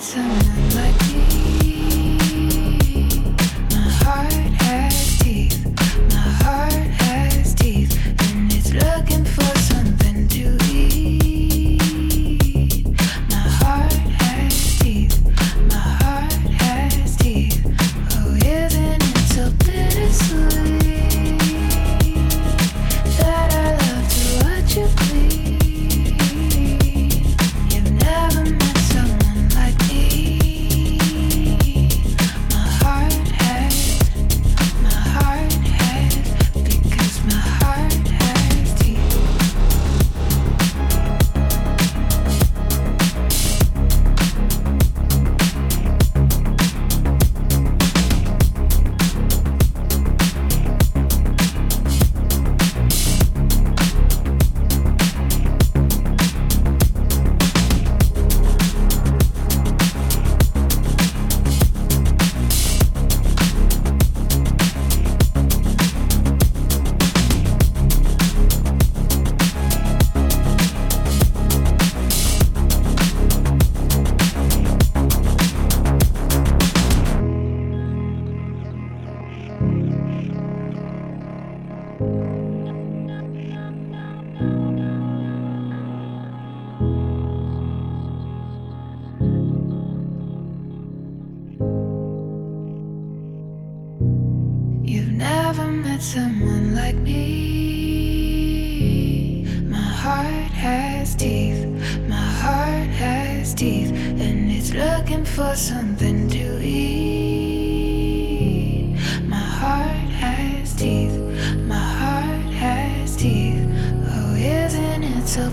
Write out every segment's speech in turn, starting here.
someone like me. My heart has teeth. My heart has teeth, and it's looking for something to eat. My heart has teeth. My heart has teeth. Oh, isn't it so bittersweet that I love to watch you bleed? You've never met someone like me. My heart has, because my heart has teeth. You've never met someone like me. My heart has teeth. My heart has teeth, and it's looking for something to eat. My heart has teeth. My heart has teeth. Oh, isn't it so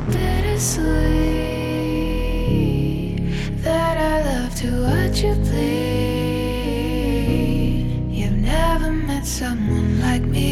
bittersweet that I love to watch you bleed? You've never met someone like me.